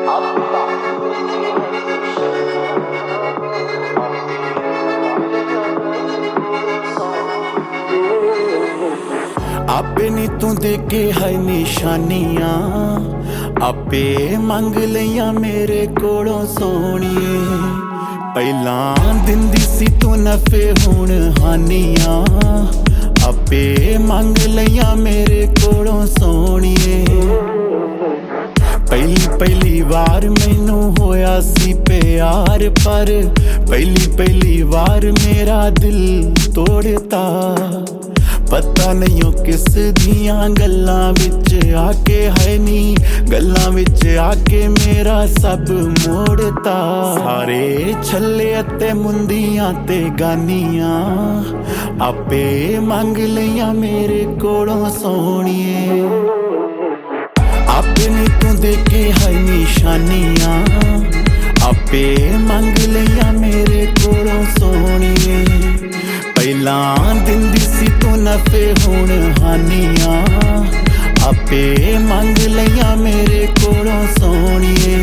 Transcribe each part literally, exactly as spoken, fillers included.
आपे नी तू देके है निशानियां आपे मंग लिया मेरे कोलों सोहणीए पहला दिंदी सी तू नफे हुण हानियां आपे मंग लिया मेरे कोलों सोहणीए पहली पहली वार मैनू होया सी प्यार पर पहली पहली वार मेरा दिल तोड़ता पता नहीं किस दियां गल्लां विच आके है नी गल्लां विच आके मेरा सब मोड़ता सारे छल्ले ते मुंदियां ते गानियां आपे मंग लिया मेरे कोलों सोहणीए आपे नी तू देके है निशानियां आपे मंग लिया मेरे कोलों सोहणीए पहला दिंदी सी तू नफे हुण हानियां आपे मंग लिया मेरे कोलों सोहणीए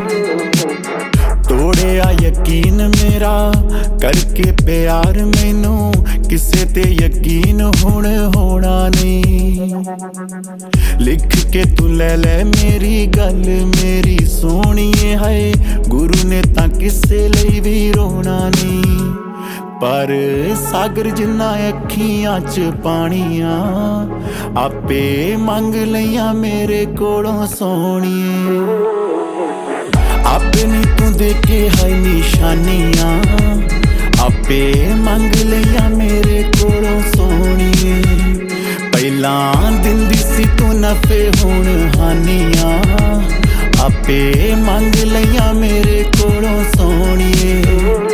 तोड़िया यकीन मेरा करके प्यार मैनू किसे ते यकीन हुण होना नहीं लिख के तू ले ले मेरी गल मेरी सोहणीए है गुरु ने तां किसे लई भी रोना नहीं पर सागर जिन्ना अखियां च पानियां आपे मंग लिया मेरे कोलों सोहणीए आपे नी तू देके है निशानियां आपे मंग लिया मेरे कोलों सोहणीए पहला दिंदी सी तू नफे हुण हानियां आपे मंग लिया मेरे कोलों सोहणीए।